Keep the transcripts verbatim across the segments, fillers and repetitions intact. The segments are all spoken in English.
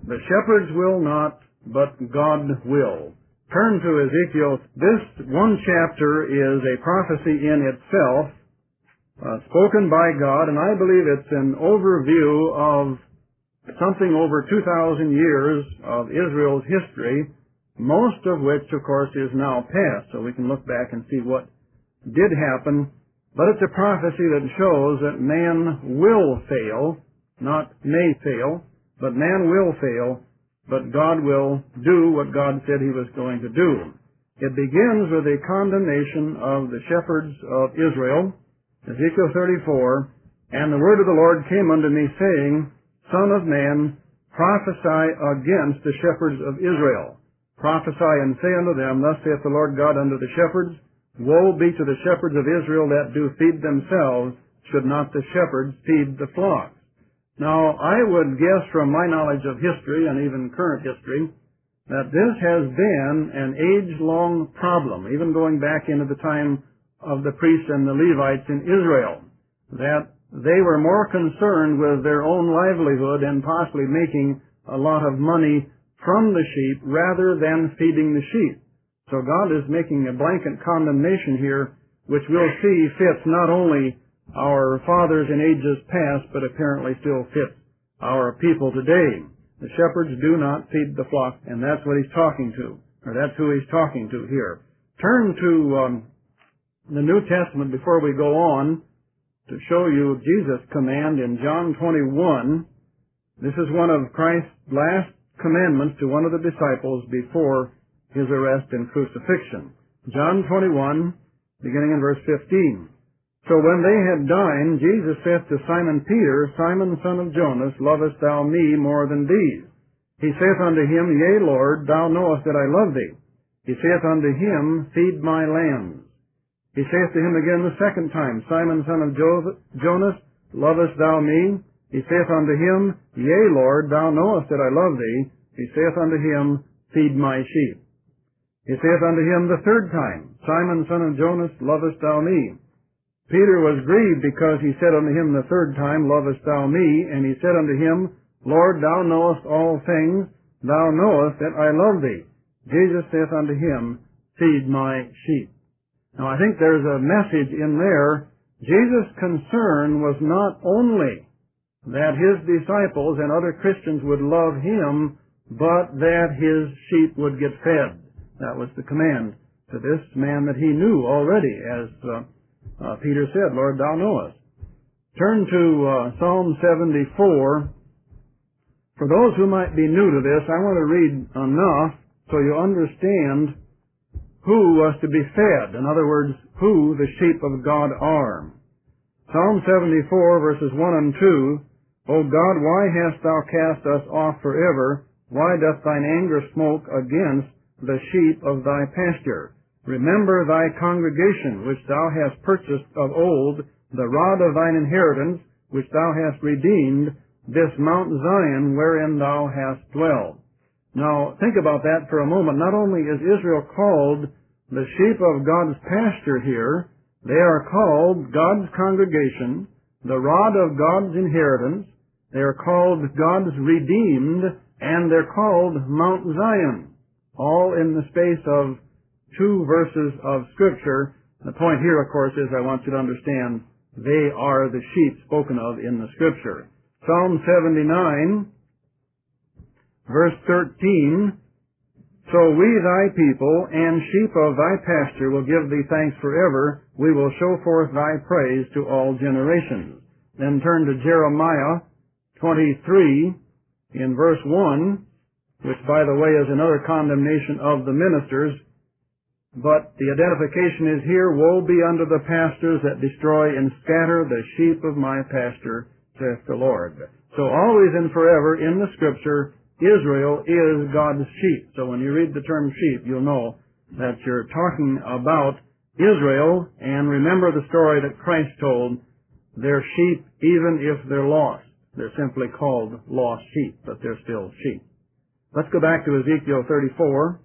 The shepherds will not, but God will. Turn to Ezekiel. This one chapter is a prophecy in itself, uh, spoken by God, and I believe it's an overview of something over two thousand years of Israel's history, most of which, of course, is now past, so we can look back and see what did happen. But it's a prophecy that shows that man will fail, not may fail, but man will fail, but God will do what God said he was going to do. It begins with a condemnation of the shepherds of Israel, Ezekiel thirty-four, and the word of the Lord came unto me, saying, Son of man, prophesy against the shepherds of Israel. Prophesy and say unto them, Thus saith the Lord God unto the shepherds, Woe be to the shepherds of Israel that do feed themselves, should not the shepherds feed the flocks? Now, I would guess from my knowledge of history, and even current history, that this has been an age-long problem, even going back into the time of the priests and the Levites in Israel, that they were more concerned with their own livelihood and possibly making a lot of money from the sheep rather than feeding the sheep. So God is making a blanket condemnation here, which we'll see fits not only our fathers in ages past, but apparently still fits our people today. The shepherds do not feed the flock, and that's what he's talking to, or that's who he's talking to here. Turn to um, the New Testament before we go on to show you Jesus' command in John twenty-one. This is one of Christ's last commandments to one of the disciples before his arrest and crucifixion. John twenty-one, beginning in verse fifteen. So when they had dined, Jesus saith to Simon Peter, Simon, son of Jonas, lovest thou me more than these? He saith unto him, Yea, Lord, thou knowest that I love thee. He saith unto him, Feed my lambs. He saith to him again the second time, Simon, son of jo- Jonas, lovest thou me? He saith unto him, Yea, Lord, thou knowest that I love thee. He saith unto him, Feed my sheep. He saith unto him the third time, Simon, son of Jonas, lovest thou me? Peter was grieved because he said unto him the third time, Lovest thou me? And he said unto him, Lord, thou knowest all things. Thou knowest that I love thee. Jesus saith unto him, Feed my sheep. Now I think there's a message in there. Jesus' concern was not only that his disciples and other Christians would love him, but that his sheep would get fed. That was the command to this man that he knew already, as uh, uh, Peter said, Lord, thou knowest. Turn to uh, Psalm seventy-four. For those who might be new to this, I want to read enough so you understand who was to be fed. In other words, who the sheep of God are. Psalm seventy-four, verses one and two. O God, why hast thou cast us off forever? Why doth thine anger smoke against the sheep of thy pasture? Remember thy congregation, which thou hast purchased of old, the rod of thine inheritance, which thou hast redeemed, this Mount Zion, wherein thou hast dwelled. Now, think about that for a moment. Not only is Israel called the sheep of God's pasture here, they are called God's congregation, the rod of God's inheritance, they are called God's redeemed, and they're called Mount Zion, all in the space of two verses of Scripture. The point here, of course, is I want you to understand they are the sheep spoken of in the Scripture. Psalm seventy-nine, verse thirteen, So we thy people and sheep of thy pasture will give thee thanks forever. We will show forth thy praise to all generations. Then turn to Jeremiah twenty-three in verse one, which, by the way, is another condemnation of the ministers. But the identification is here, Woe be unto the pastors that destroy and scatter the sheep of my pasture, saith the Lord. So always and forever in the Scripture, Israel is God's sheep. So when you read the term sheep, you'll know that you're talking about Israel, and remember the story that Christ told. They're sheep even if they're lost. They're simply called lost sheep, but they're still sheep. Let's go back to Ezekiel thirty-four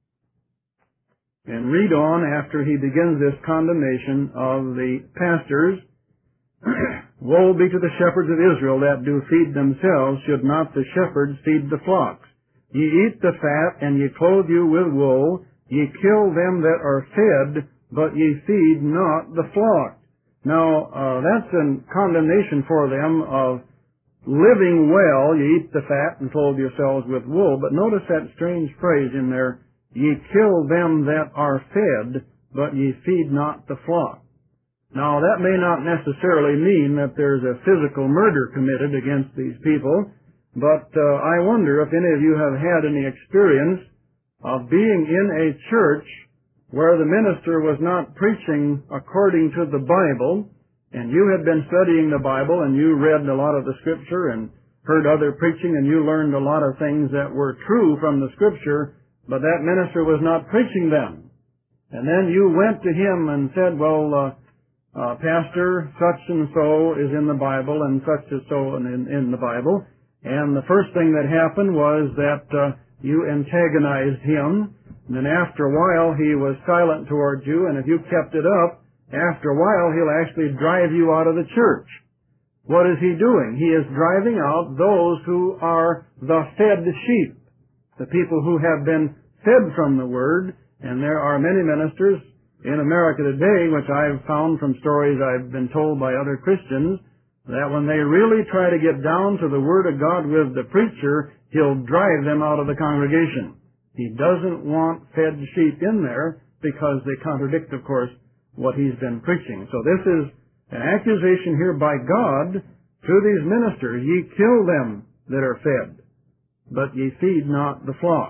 and read on after he begins this condemnation of the pastors. Woe be to the shepherds of Israel that do feed themselves, should not the shepherds feed the flocks? Ye eat the fat, and ye clothe you with wool. Ye kill them that are fed, but ye feed not the flock. Now, uh, that's a condemnation for them of living well. Ye eat the fat and clothe yourselves with wool. But notice that strange phrase in there, ye kill them that are fed, but ye feed not the flock. Now, that may not necessarily mean that there's a physical murder committed against these people, but uh, I wonder if any of you have had any experience of being in a church where the minister was not preaching according to the Bible, and you had been studying the Bible, and you read a lot of the Scripture and heard other preaching, and you learned a lot of things that were true from the Scripture, but that minister was not preaching them. And then you went to him and said, well, uh, uh, Pastor, such and so is in the Bible, and such and so in, in the Bible. And the first thing that happened was that uh, you antagonized him. And then after a while, he was silent towards you, and if you kept it up, after a while, he'll actually drive you out of the church. What is he doing? He is driving out those who are the fed sheep, the people who have been fed from the Word. And there are many ministers in America today, which I've found from stories I've been told by other Christians, that when they really try to get down to the Word of God with the preacher, he'll drive them out of the congregation. He doesn't want fed sheep in there because they contradict, of course, what he's been preaching. So this is an accusation here by God to these ministers. Ye kill them that are fed, but ye feed not the flock.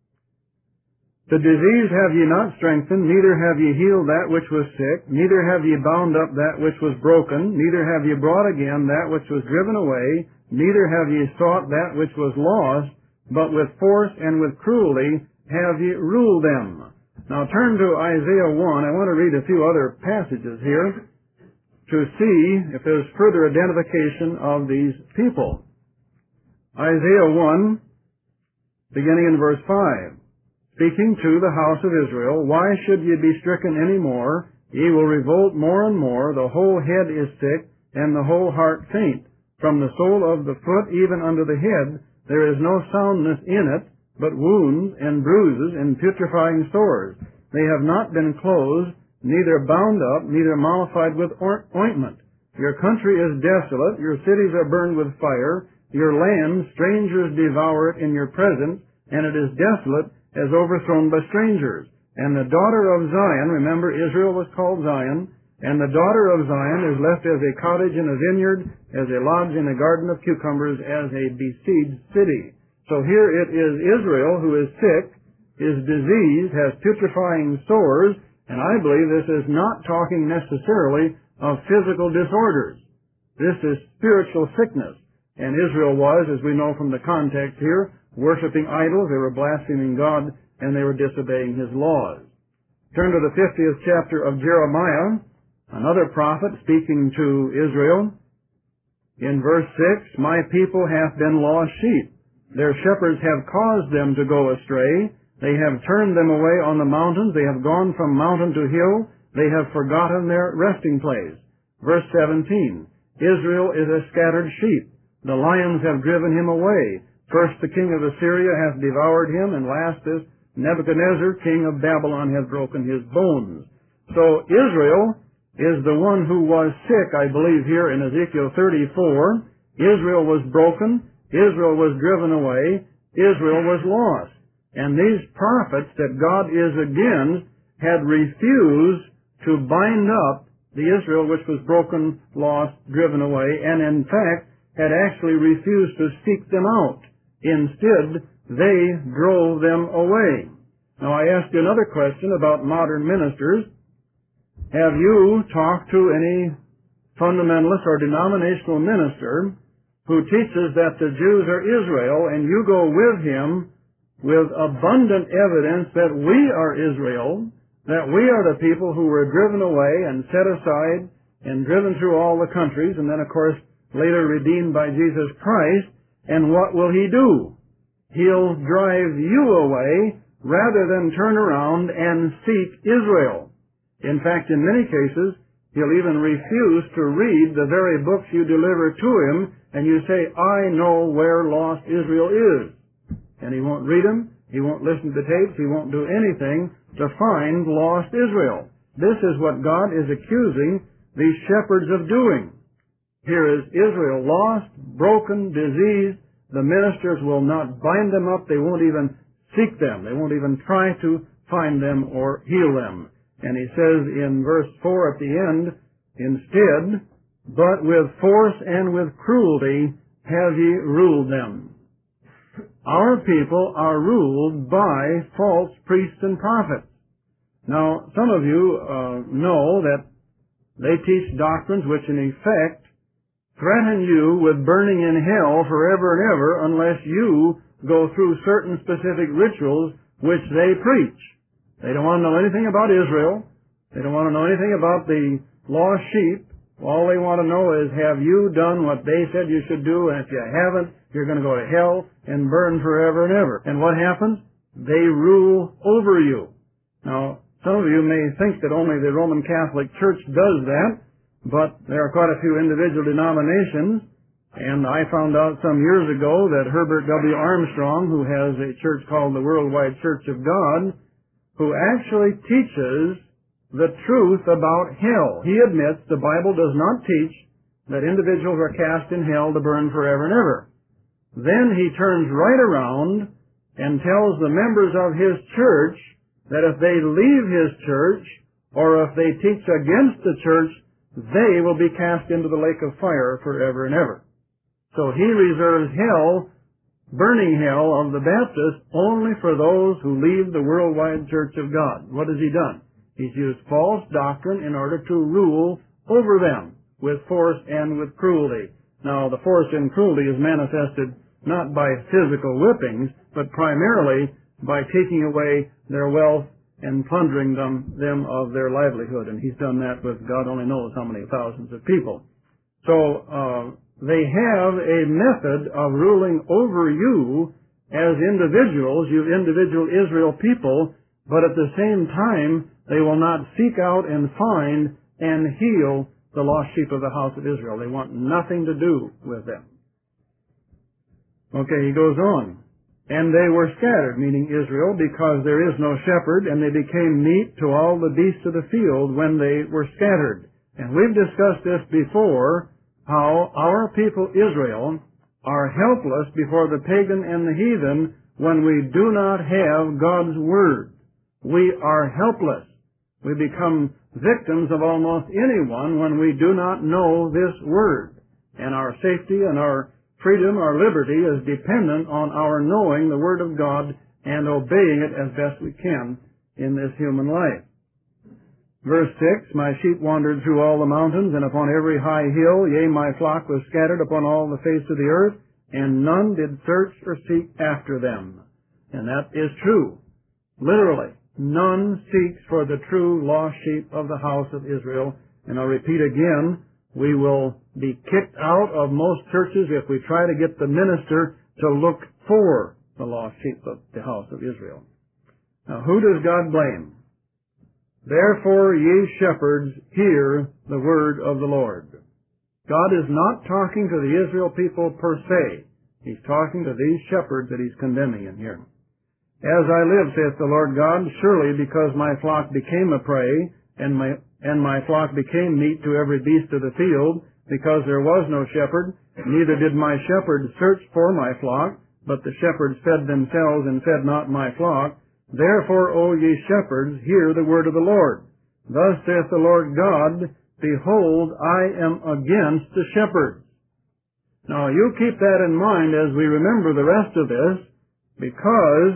The disease have ye not strengthened, neither have ye healed that which was sick, neither have ye bound up that which was broken, neither have ye brought again that which was driven away, neither have ye sought that which was lost, but with force and with cruelty have ye ruled them. Now turn to Isaiah one. I want to read a few other passages here to see if there's further identification of these people. Isaiah one, beginning in verse five. Speaking to the house of Israel, why should ye be stricken any more? Ye will revolt more and more. The whole head is sick, and the whole heart faint. From the sole of the foot even unto the head, there is no soundness in it, but wounds and bruises and putrefying sores. They have not been closed, neither bound up, neither mollified with ointment. Your country is desolate, your cities are burned with fire, your land strangers devour it in your presence, and it is desolate, as overthrown by strangers. And the daughter of Zion, remember Israel was called Zion, and the daughter of Zion is left as a cottage in a vineyard, as a lodge in a garden of cucumbers, as a besieged city. So here it is Israel who is sick, is diseased, has putrefying sores, and I believe this is not talking necessarily of physical disorders. This is spiritual sickness. And Israel was, as we know from the context here, worshiping idols, they were blaspheming God, and they were disobeying His laws. Turn to the fiftieth chapter of Jeremiah, another prophet speaking to Israel. In verse six, my people hath been lost sheep. Their shepherds have caused them to go astray. They have turned them away on the mountains. They have gone from mountain to hill. They have forgotten their resting place. Verse seventeen, Israel is a scattered sheep. The lions have driven him away. First the king of Assyria hath devoured him, and last this Nebuchadnezzar, king of Babylon, hath broken his bones. So Israel is the one who was sick, I believe, here in Ezekiel thirty-four. Israel was broken. Israel was driven away. Israel was lost. And these prophets that God is against had refused to bind up the Israel which was broken, lost, driven away, and in fact had actually refused to seek them out. Instead, they drove them away. Now, I asked you another question about modern ministers. Have you talked to any fundamentalist or denominational minister who teaches that the Jews are Israel, and you go with him with abundant evidence that we are Israel, that we are the people who were driven away and set aside and driven through all the countries, and then, of course, later redeemed by Jesus Christ? And what will he do? He'll drive you away rather than turn around and seek Israel. In fact, in many cases, He'll even refuse to read the very books you deliver to him, and you say, I know where lost Israel is. And he won't read them, he won't listen to the tapes, he won't do anything to find lost Israel. This is what God is accusing these shepherds of doing. Here is Israel lost, broken, diseased. The ministers will not bind them up. They won't even seek them. They won't even try to find them or heal them. And he says in verse four at the end, instead, but with force and with cruelty have ye ruled them. Our people are ruled by false priests and prophets. Now, some of you uh, know that they teach doctrines which in effect threaten you with burning in hell forever and ever unless you go through certain specific rituals which they preach. They don't want to know anything about Israel. They don't want to know anything about the lost sheep. All they want to know is, have you done what they said you should do? And if you haven't, you're going to go to hell and burn forever and ever. And what happens? They rule over you. Now, some of you may think that only the Roman Catholic Church does that, but there are quite a few individual denominations. And I found out some years ago that Herbert W. Armstrong, who has a church called the Worldwide Church of God, who actually teaches the truth about hell. He admits the Bible does not teach that individuals are cast in hell to burn forever and ever. Then he turns right around and tells the members of his church that if they leave his church or if they teach against the church, they will be cast into the lake of fire forever and ever. So he reserves hell, burning hell of the Baptists, only for those who leave the worldwide church of God. What has he done? He's used false doctrine in order to rule over them with force and with cruelty. Now, the force and cruelty is manifested not by physical whippings, but primarily by taking away their wealth and plundering them, them of their livelihood. And he's done that with God only knows how many thousands of people. So, uh, they have a method of ruling over you as individuals, you individual Israel people, but at the same time, they will not seek out and find and heal the lost sheep of the house of Israel. They want nothing to do with them. Okay, he goes on. And they were scattered, meaning Israel, because there is no shepherd, and they became meat to all the beasts of the field when they were scattered. And we've discussed this before, how our people Israel are helpless before the pagan and the heathen when we do not have God's Word. We are helpless. We become victims of almost anyone when we do not know this Word. And our safety and our freedom, our liberty is dependent on our knowing the Word of God and obeying it as best we can in this human life. Verse six, my sheep wandered through all the mountains and upon every high hill, yea, my flock was scattered upon all the face of the earth, and none did search or seek after them. And that is true. Literally, none seeks for the true lost sheep of the house of Israel. And I'll repeat again, we will be kicked out of most churches if we try to get the minister to look for the lost sheep of the house of Israel. Now, who does God blame? Therefore, ye shepherds, hear the word of the Lord. God is not talking to the Israel people per se. He's talking to these shepherds that he's condemning in here. As I live, saith the Lord God, surely because my flock became a prey, and my, and my flock became meat to every beast of the field, because there was no shepherd, neither did my shepherds search for my flock, but the shepherds fed themselves and fed not my flock. Therefore, O ye shepherds, hear the word of the Lord. Thus saith the Lord God, behold, I am against the shepherds. Now, you keep that in mind as we remember the rest of this, because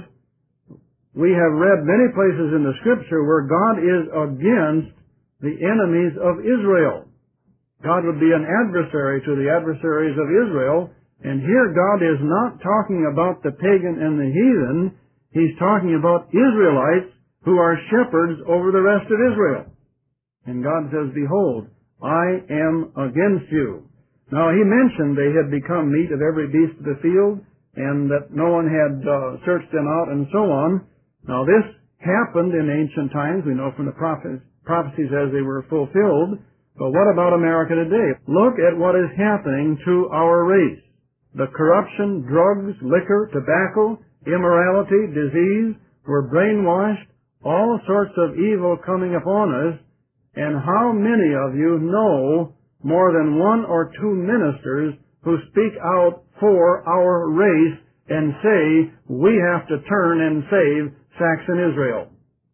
we have read many places in the Scripture where God is against the enemies of Israel. God would be an adversary to the adversaries of Israel, and here God is not talking about the pagan and the heathen. He's talking about Israelites who are shepherds over the rest of Israel. And God says, behold, I am against you. Now, he mentioned they had become meat of every beast of the field, and that no one had uh, searched them out, and so on. Now, this happened in ancient times. We know from the prophes- prophecies as they were fulfilled. But what about America today? Look at what is happening to our race. The corruption, drugs, liquor, tobacco, immorality, disease, we're brainwashed, all sorts of evil coming upon us, and how many of you know more than one or two ministers who speak out for our race and say we have to turn and save Saxon Israel?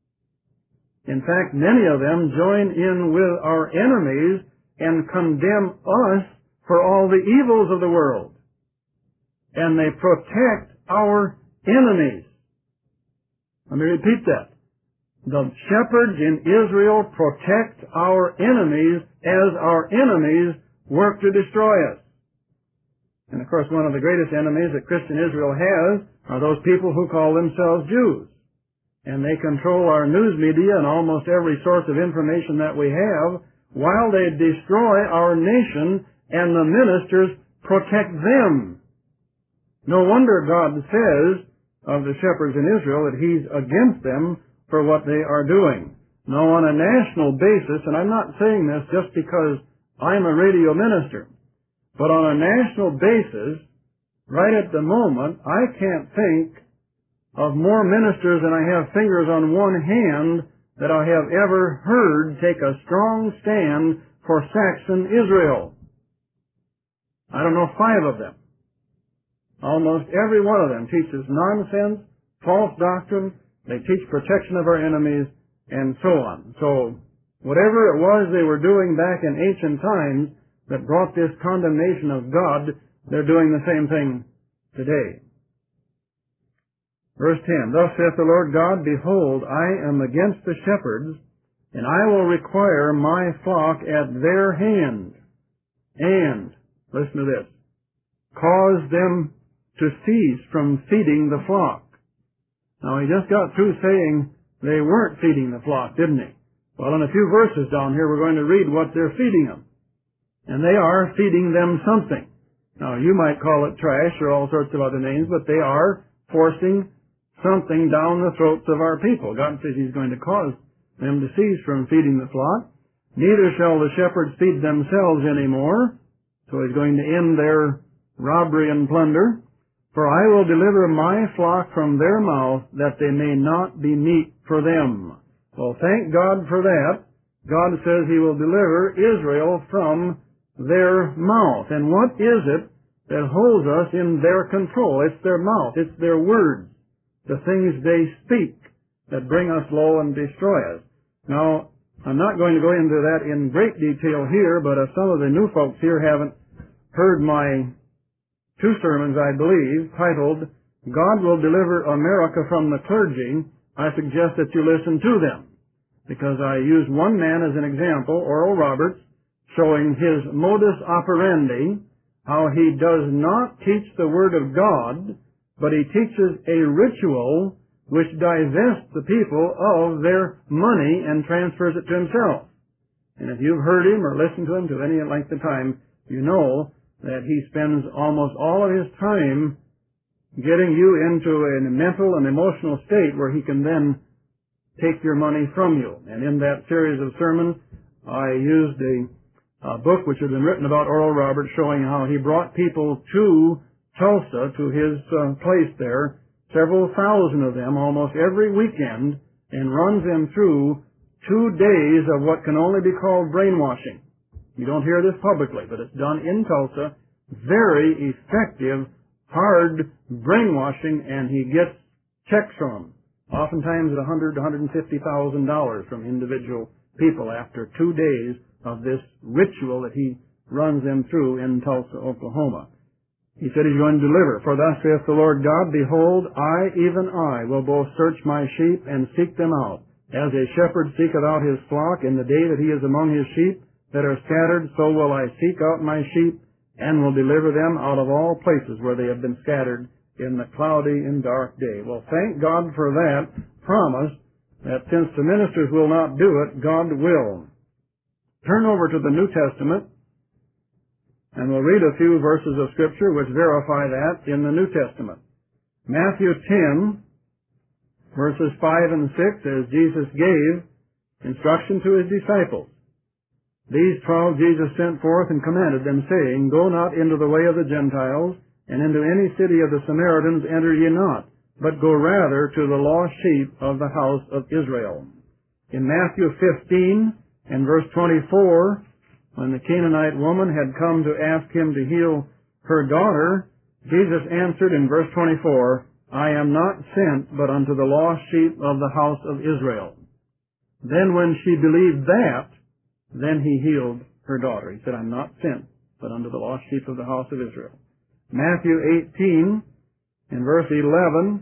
In fact, many of them join in with our enemies and condemn us for all the evils of the world. And they protect our enemies. Let me repeat that. The shepherds in Israel protect our enemies as our enemies work to destroy us. And of course, one of the greatest enemies that Christian Israel has are those people who call themselves Jews. And they control our news media and almost every source of information that we have, while they destroy our nation, and the ministers protect them. No wonder God says of the shepherds in Israel that He's against them for what they are doing. Now, on a national basis, and I'm not saying this just because I'm a radio minister, but on a national basis, right at the moment, I can't think of more ministers than I have fingers on one hand that I have ever heard take a strong stand for Saxon Israel. I don't know, five of them. Almost every one of them teaches nonsense, false doctrine. They teach protection of our enemies, and so on. So, whatever it was they were doing back in ancient times that brought this condemnation of God, they're doing the same thing today. Verse ten, Thus saith the Lord God, Behold, I am against the shepherds, and I will require my flock at their hand, and, listen to this, cause them to cease from feeding the flock. Now, he just got through saying they weren't feeding the flock, didn't he? Well, in a few verses down here, we're going to read what they're feeding them. And they are feeding them something. Now, you might call it trash or all sorts of other names, but they are forcing something down the throats of our people. God says He's going to cause them to cease from feeding the flock. Neither shall the shepherds feed themselves any more. So He's going to end their robbery and plunder. For I will deliver my flock from their mouth, that they may not be meat for them. Well, thank God for that. God says He will deliver Israel from their mouth. And what is it that holds us in their control? It's their mouth. It's their words. The things they speak that bring us low and destroy us. Now, I'm not going to go into that in great detail here, but if some of the new folks here haven't heard my two sermons, I believe, titled, God Will Deliver America from the Clergy, I suggest that you listen to them. Because I use one man as an example, Oral Roberts, showing his modus operandi, how he does not teach the Word of God, but he teaches a ritual which divests the people of their money and transfers it to himself. And if you've heard him or listened to him to any length of time, you know that he spends almost all of his time getting you into a mental and emotional state where he can then take your money from you. And in that series of sermons, I used a, a book which had been written about Oral Roberts, showing how he brought people to Tulsa, to his uh, place there, several thousand of them almost every weekend, and runs them through two days of what can only be called brainwashing. You don't hear this publicly, but it's done in Tulsa. Very effective, hard brainwashing, and he gets checks from them. Oftentimes at one hundred thousand dollars to one hundred fifty thousand dollars from individual people after two days of this ritual that he runs them through in Tulsa, Oklahoma. He said He's going to deliver. For thus saith the Lord God, Behold, I, even I, will both search my sheep and seek them out. As a shepherd seeketh out his flock in the day that he is among his sheep that are scattered, so will I seek out my sheep and will deliver them out of all places where they have been scattered in the cloudy and dark day. Well, thank God for that promise, that since the ministers will not do it, God will. Turn over to the New Testament, and we'll read a few verses of Scripture which verify that in the New Testament. Matthew ten, verses five and six, as Jesus gave instruction to His disciples. These twelve Jesus sent forth and commanded them, saying, Go not into the way of the Gentiles, and into any city of the Samaritans enter ye not, but go rather to the lost sheep of the house of Israel. In Matthew fifteen and verse twenty-four, when the Canaanite woman had come to ask him to heal her daughter, Jesus answered in verse twenty-four, I am not sent but unto the lost sheep of the house of Israel. Then when she believed that, then he healed her daughter. He said, I'm not sent but unto the lost sheep of the house of Israel. Matthew eighteen and verse eleven,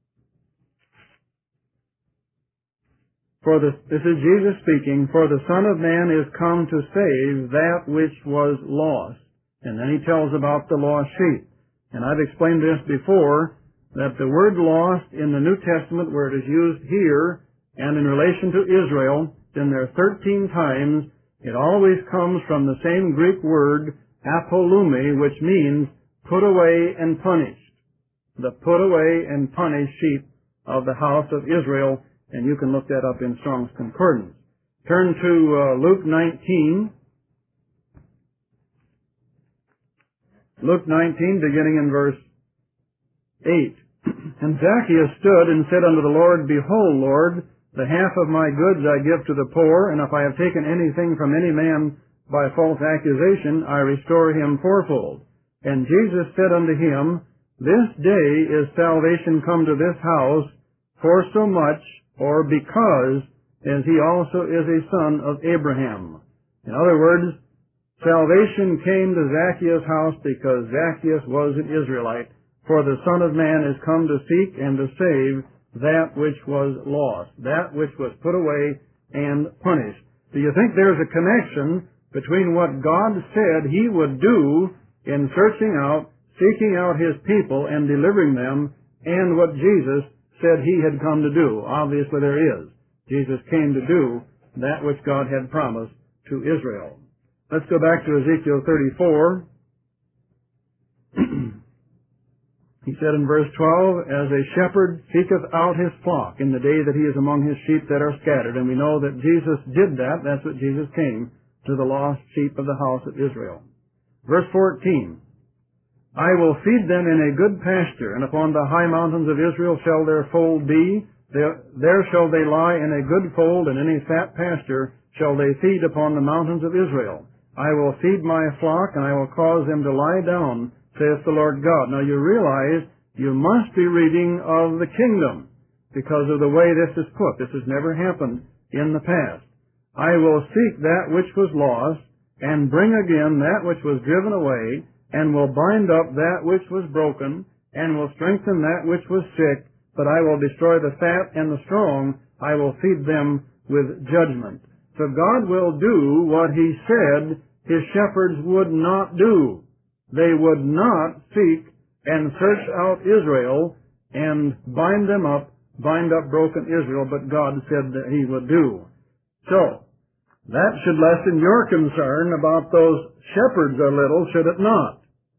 For the, this is Jesus speaking, For the Son of Man is come to save that which was lost. And then he tells about the lost sheep. And I've explained this before, that the word lost in the New Testament, where it is used here, and in relation to Israel, in there thirteen times, it always comes from the same Greek word, apolumi, which means put away and punished. The put away and punished sheep of the house of Israel, and you can look that up in Strong's Concordance. Turn to uh, Luke nineteen. Luke nineteen, beginning in verse eight. And Zacchaeus stood and said unto the Lord, Behold, Lord, the half of my goods I give to the poor, and if I have taken anything from any man by false accusation, I restore him fourfold. And Jesus said unto him, This day is salvation come to this house, for so much, or because, as he also is a son of Abraham. In other words, salvation came to Zacchaeus' house because Zacchaeus was an Israelite, for the Son of Man is come to seek and to save that which was lost, that which was put away and punished. Do you think there's a connection between what God said he would do in searching out, seeking out his people and delivering them, and what Jesus said he had come to do? Obviously there is. Jesus came to do that which God had promised to Israel. Let's go back to Ezekiel thirty-four. He said in verse twelve, As a shepherd seeketh out his flock in the day that he is among his sheep that are scattered. And we know that Jesus did that. That's what Jesus came, to the lost sheep of the house of Israel. Verse fourteen, I will feed them in a good pasture, and upon the high mountains of Israel shall their fold be. There, there shall they lie in a good fold, and in a fat pasture shall they feed upon the mountains of Israel. I will feed my flock, and I will cause them to lie down, saith the Lord God. Now you realize you must be reading of the kingdom because of the way this is put. This has never happened in the past. I will seek that which was lost, and bring again that which was driven away, and will bind up that which was broken, and will strengthen that which was sick, but I will destroy the fat and the strong. I will feed them with judgment. So God will do what he said his shepherds would not do. They would not seek and search out Israel and bind them up, bind up broken Israel, but God said that he would do. So, that should lessen your concern about those shepherds a little, should it not?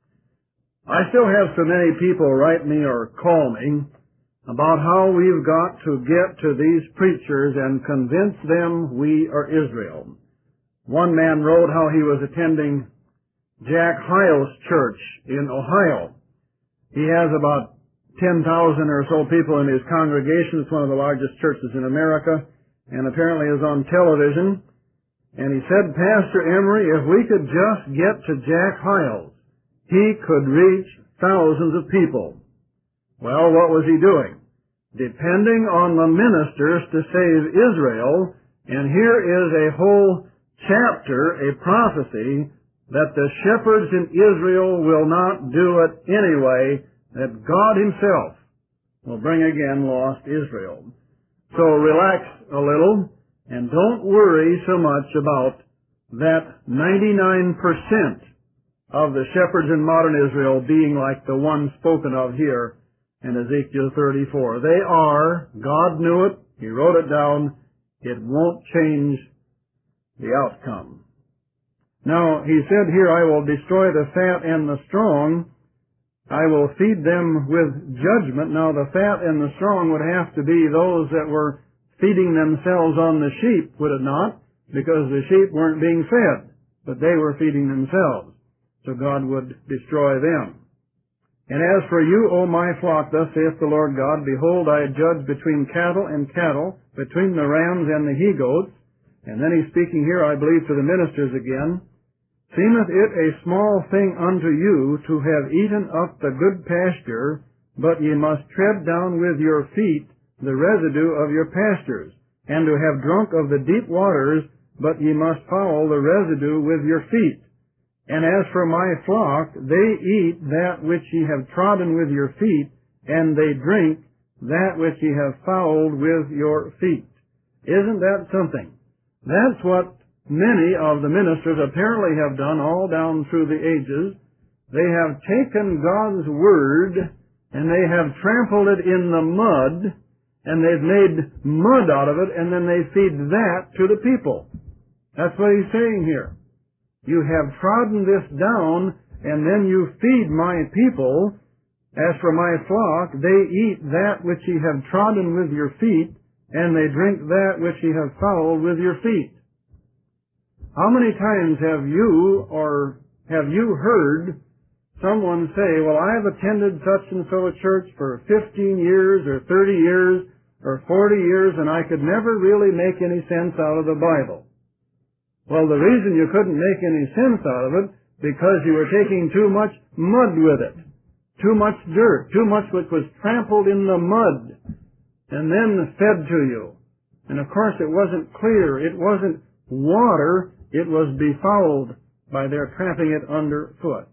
I still have so many people write me or call me about how we've got to get to these preachers and convince them we are Israel. One man wrote how he was attending Jack Hyles Church in Ohio. He has about ten thousand or so people in his congregation. It's one of the largest churches in America, and apparently is on television. And he said, Pastor Emery, if we could just get to Jack Hyles, he could reach thousands of people. Well, what was he doing? Depending on the ministers to save Israel, and here is a whole chapter, a prophecy, that the shepherds in Israel will not do it anyway, that God himself will bring again lost Israel. So relax a little, and don't worry so much about that ninety-nine percent of the shepherds in modern Israel being like the ones spoken of here in Ezekiel thirty-four. They are. God knew it. He wrote it down. It won't change the outcome. Now, he said here, I will destroy the fat and the strong. I will feed them with judgment. Now, the fat and the strong would have to be those that were feeding themselves on the sheep, would it not? because the sheep weren't being fed, but they were feeding themselves. So God would destroy them. And as for you, O my flock, thus saith the Lord God, behold, I judge between cattle and cattle, between the rams and the he-goats. And then he's speaking here, I believe, to the ministers again. Seemeth it a small thing unto you to have eaten up the good pasture, but ye must tread down with your feet the residue of your pastures, and to have drunk of the deep waters, but ye must foul the residue with your feet. And as for my flock, they eat that which ye have trodden with your feet, and they drink that which ye have fouled with your feet. Isn't that something? That's what many of the ministers apparently have done all down through the ages. They have taken God's Word, and they have trampled it in the mud, and they've made mud out of it, and then they feed that to the people. That's what he's saying here. You have trodden this down, and then you feed my people. As for my flock, they eat that which ye have trodden with your feet, and they drink that which ye have fouled with your feet. How many times have you, or have you heard someone say, well, I have attended such and so a church for fifteen years, or thirty years, or forty years, and I could never really make any sense out of the Bible? Well, the reason you couldn't make any sense out of it, because you were taking too much mud with it. Too much dirt. Too much which was trampled in the mud, and then fed to you. And of course it wasn't clear. It wasn't water. It was befouled by their trampling it underfoot.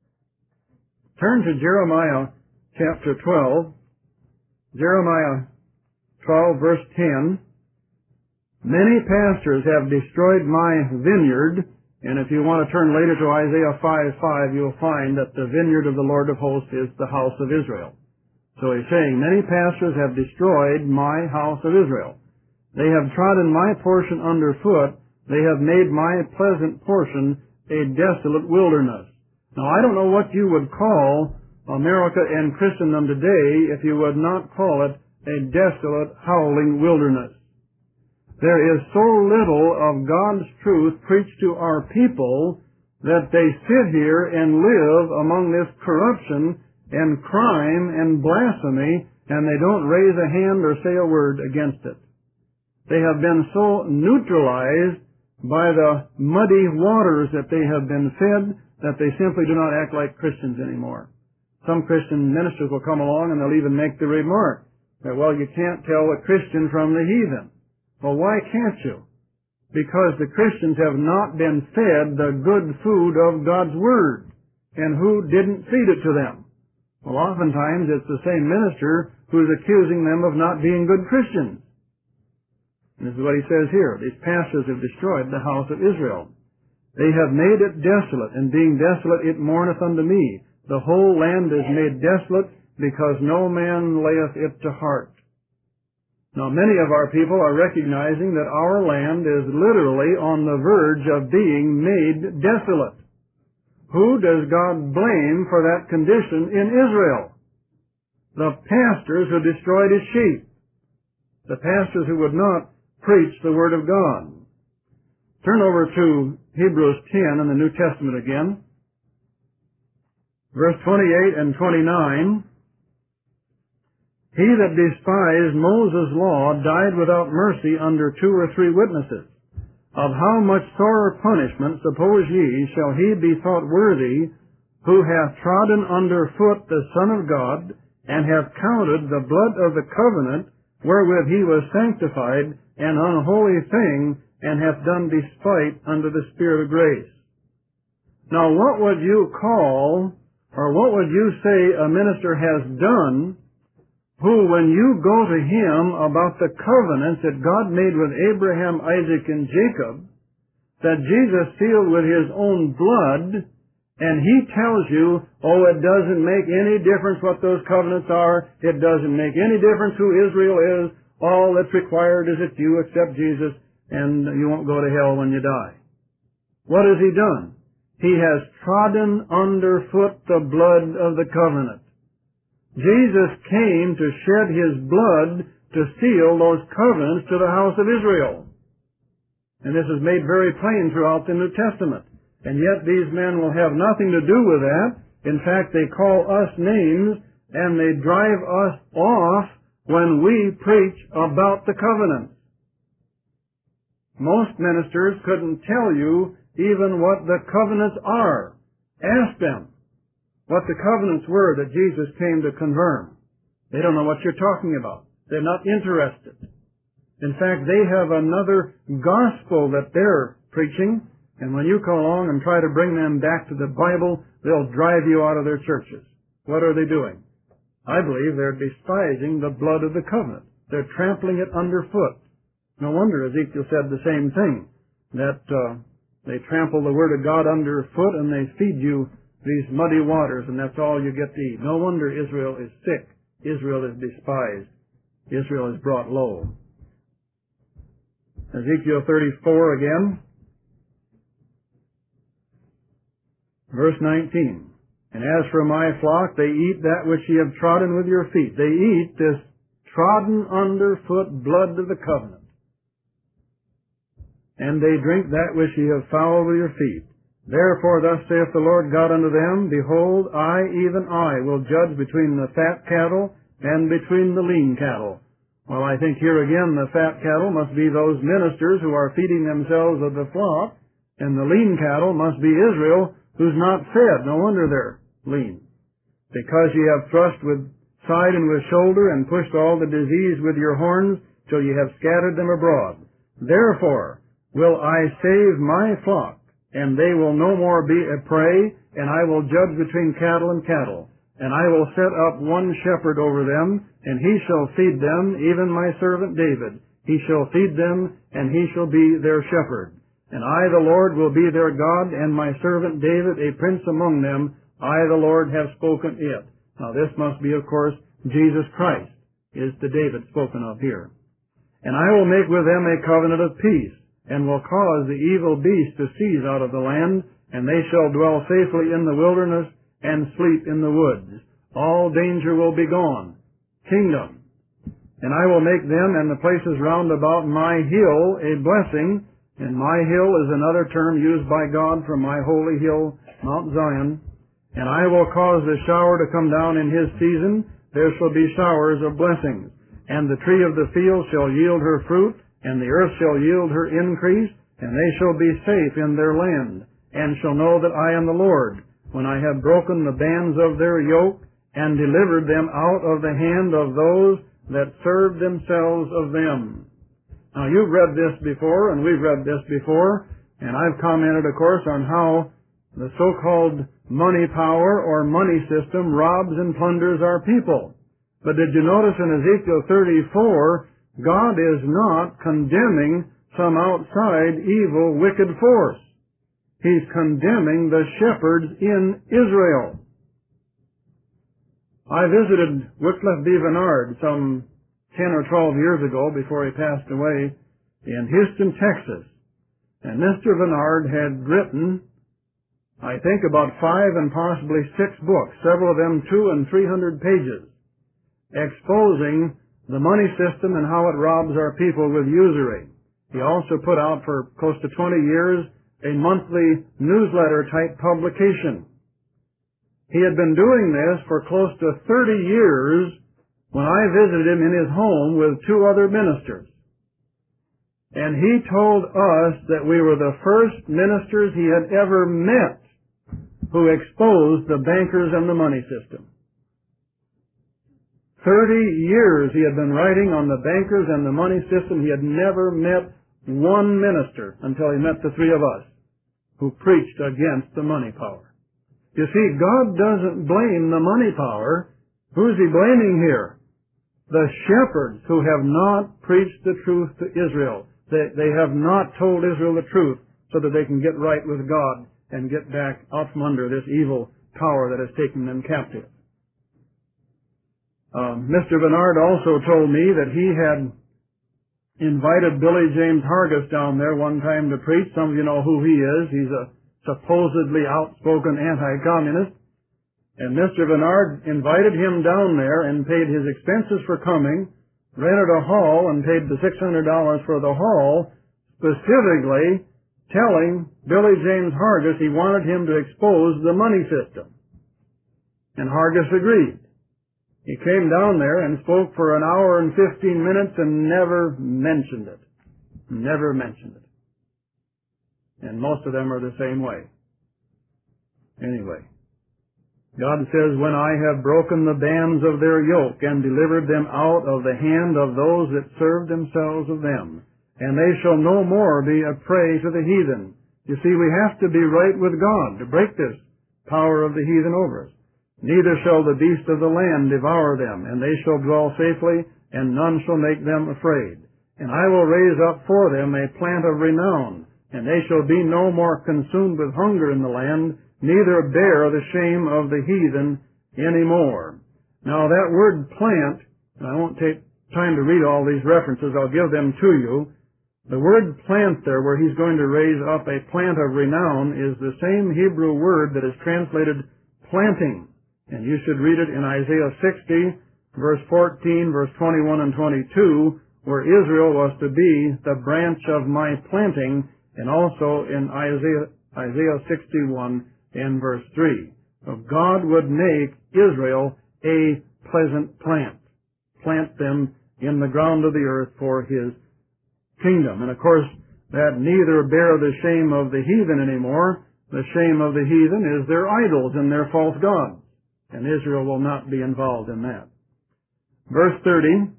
Turn to Jeremiah chapter twelve. Jeremiah twelve, verse ten. Many pastors have destroyed my vineyard, and if you want to turn later to Isaiah five five, you'll find that the vineyard of the Lord of hosts is the house of Israel. So he's saying, many pastors have destroyed my house of Israel. They have trodden my portion underfoot. They have made my pleasant portion a desolate wilderness. Now, I don't know what you would call America and Christendom today if you would not call it a desolate, howling wilderness. There is so little of God's truth preached to our people that they sit here and live among this corruption and crime and blasphemy, and they don't raise a hand or say a word against it. They have been so neutralized by the muddy waters that they have been fed that they simply do not act like Christians anymore. Some Christian ministers will come along and they'll even make the remark that, well, you can't tell the Christian from the heathen. Well, why can't you? Because the Christians have not been fed the good food of God's Word. And who didn't feed it to them? Well, oftentimes it's the same minister who's accusing them of not being good Christians. And this is what he says here. These pastors have destroyed the house of Israel. They have made it desolate, and being desolate it mourneth unto me. The whole land is made desolate, because no man layeth it to heart. Now, many of our people are recognizing that our land is literally on the verge of being made desolate. Who does God blame for that condition in Israel? The pastors who destroyed his sheep. The pastors who would not preach the Word of God. Turn over to Hebrews ten in the New Testament again. Verse twenty-eight and twenty-nine. He that despised Moses' law died without mercy under two or three witnesses. Of how much sorer punishment, suppose ye, shall he be thought worthy, who hath trodden under foot the Son of God, and hath counted the blood of the covenant, wherewith he was sanctified, an unholy thing, and hath done despite unto the Spirit of grace. Now, what would you call, or what would you say a minister has done, who, when you go to him about the covenants that God made with Abraham, Isaac, and Jacob, that Jesus sealed with his own blood, and he tells you, oh, it doesn't make any difference what those covenants are, it doesn't make any difference who Israel is, all that's required is that you accept Jesus, and you won't go to hell when you die. What has he done? He has trodden underfoot the blood of the covenant. Jesus came to shed his blood to seal those covenants to the house of Israel. And this is made very plain throughout the New Testament. And yet these men will have nothing to do with that. In fact, they call us names and they drive us off when we preach about the covenants. Most ministers couldn't tell you even what the covenants are. Ask them what the covenants were that Jesus came to confirm. They don't know what you're talking about. They're not interested. In fact, they have another gospel that they're preaching, and when you come along and try to bring them back to the Bible, they'll drive you out of their churches. What are they doing? I believe they're despising the blood of the covenant. They're trampling it underfoot. No wonder Ezekiel said the same thing, that uh, they trample the Word of God underfoot and they feed you these muddy waters, and that's all you get to eat. No wonder Israel is sick. Israel is despised. Israel is brought low. Ezekiel thirty-four again, verse nineteen. And as for my flock, they eat that which ye have trodden with your feet. They eat this trodden underfoot blood of the covenant. And they drink that which ye have fouled with your feet. Therefore thus saith the Lord God unto them, Behold, I, even I, will judge between the fat cattle and between the lean cattle. Well, I think here again the fat cattle must be those ministers who are feeding themselves of the flock, and the lean cattle must be Israel, who's not fed. No wonder they're lean. Because ye have thrust with side and with shoulder, and pushed all the disease with your horns, till ye have scattered them abroad. Therefore will I save my flock, and they will no more be a prey, and I will judge between cattle and cattle. And I will set up one shepherd over them, and he shall feed them, even my servant David. He shall feed them, and he shall be their shepherd. And I, the Lord, will be their God, and my servant David a prince among them. I, the Lord, have spoken it. Now this must be, of course, Jesus Christ is the David spoken of here. And I will make with them a covenant of peace, and will cause the evil beast to cease out of the land, and they shall dwell safely in the wilderness, and sleep in the woods. All danger will be gone. Kingdom. And I will make them and the places round about my hill a blessing, and my hill is another term used by God for my holy hill, Mount Zion. And I will cause the shower to come down in his season. There shall be showers of blessings. And the tree of the field shall yield her fruit, and the earth shall yield her increase, and they shall be safe in their land, and shall know that I am the Lord, when I have broken the bands of their yoke, and delivered them out of the hand of those that served themselves of them. Now you've read this before, and we've read this before, and I've commented, of course, on how the so-called money power or money system robs and plunders our people. But did you notice in Ezekiel thirty-four, God is not condemning some outside evil, wicked force. He's condemning the shepherds in Israel. I visited Wycliffe D. Vennard some ten or twelve years ago before he passed away in Houston, Texas. And Mister Vennard had written, I think, about five and possibly six books, several of them two and three hundred pages, exposing the money system and how it robs our people with usury. He also put out for close to twenty years a monthly newsletter-type publication. He had been doing this for close to thirty years when I visited him in his home with two other ministers. And he told us that we were the first ministers he had ever met who exposed the bankers and the money system. Thirty years he had been writing on the bankers and the money system. He had never met one minister until he met the three of us who preached against the money power. You see, God doesn't blame the money power. Who's he blaming here? The shepherds who have not preached the truth to Israel. They, they have not told Israel the truth so that they can get right with God and get back out from under this evil power that has taken them captive. Um, Mister Vennard also told me that he had invited Billy James Hargis down there one time to preach. Some of you know who he is. He's a supposedly outspoken anti-communist. And Mister Vennard invited him down there and paid his expenses for coming, rented a hall and paid the six hundred dollars for the hall, specifically telling Billy James Hargis he wanted him to expose the money system. And Hargis agreed. He came down there and spoke for an hour and fifteen minutes and never mentioned it. Never mentioned it. And most of them are the same way. Anyway, God says, when I have broken the bands of their yoke and delivered them out of the hand of those that serve themselves of them, and they shall no more be a prey to the heathen. You see, we have to be right with God to break this power of the heathen over us. Neither shall the beast of the land devour them, and they shall dwell safely, and none shall make them afraid. And I will raise up for them a plant of renown, and they shall be no more consumed with hunger in the land, neither bear the shame of the heathen any more. Now that word plant, and I won't take time to read all these references, I'll give them to you. The word plant there, where he's going to raise up a plant of renown, is the same Hebrew word that is translated planting. And you should read it in Isaiah sixty, verse fourteen, verse twenty-one and twenty-two, where Israel was to be the branch of my planting, and also in Isaiah, Isaiah sixty-one and verse three. So God would make Israel a pleasant plant. Plant them in the ground of the earth for his kingdom. And of course, that neither bear the shame of the heathen anymore. The shame of the heathen is their idols and their false gods. And Israel will not be involved in that. Verse thirty,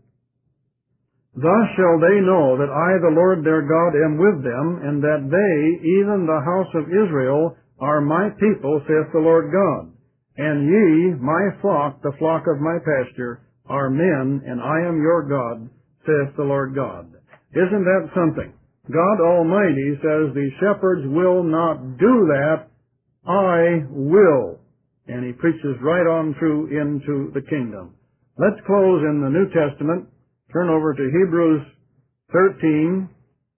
thus shall they know that I, the Lord their God, am with them, and that they, even the house of Israel, are my people, saith the Lord God. And ye, my flock, the flock of my pasture, are men, and I am your God, saith the Lord God. Isn't that something? God Almighty says the shepherds will not do that. I will. And he preaches right on through into the kingdom. Let's close in the New Testament. Turn over to Hebrews thirteen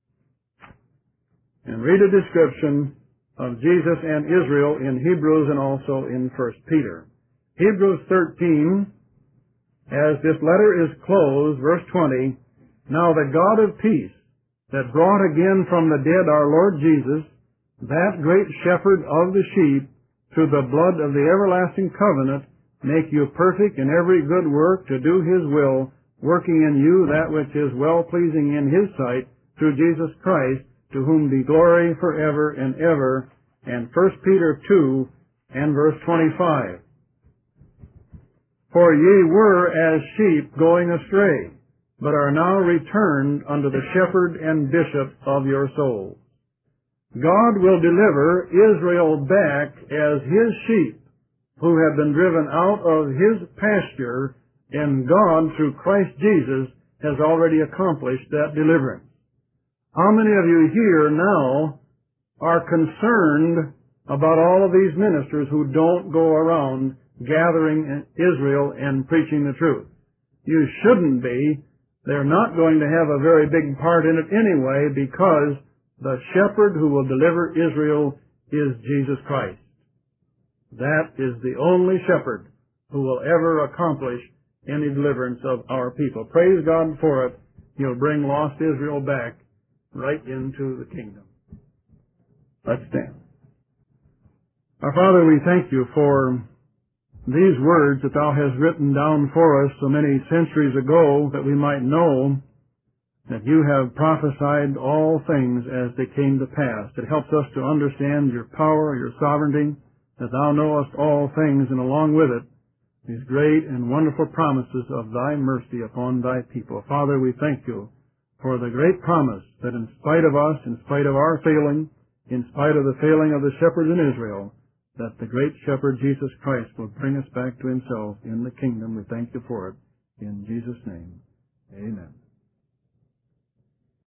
and read a description of Jesus and Israel in Hebrews and also in First Peter. Hebrews thirteen, as this letter is closed, verse twenty, now the God of peace, that brought again from the dead our Lord Jesus, that great shepherd of the sheep, through the blood of the everlasting covenant, make you perfect in every good work to do his will, working in you that which is well-pleasing in his sight, through Jesus Christ, to whom be glory forever and ever. And First Peter two and verse twenty-five. For ye were as sheep going astray, but are now returned unto the shepherd and bishop of your souls. God will deliver Israel back as his sheep who have been driven out of his pasture, and God, through Christ Jesus, has already accomplished that deliverance. How many of you here now are concerned about all of these ministers who don't go around gathering Israel and preaching the truth? You shouldn't be. They're not going to have a very big part in it anyway, because the shepherd who will deliver Israel is Jesus Christ. That is the only shepherd who will ever accomplish any deliverance of our people. Praise God for it. He'll bring lost Israel back right into the kingdom. Let's stand. Our Father, we thank you for these words that thou hast written down for us so many centuries ago, that we might know that you have prophesied all things as they came to pass. It helps us to understand your power, your sovereignty, that thou knowest all things, and along with it, these great and wonderful promises of thy mercy upon thy people. Father, we thank you for the great promise that in spite of us, in spite of our failing, in spite of the failing of the shepherds in Israel, that the great shepherd Jesus Christ will bring us back to himself in the kingdom. We thank you for it. In Jesus' name, amen.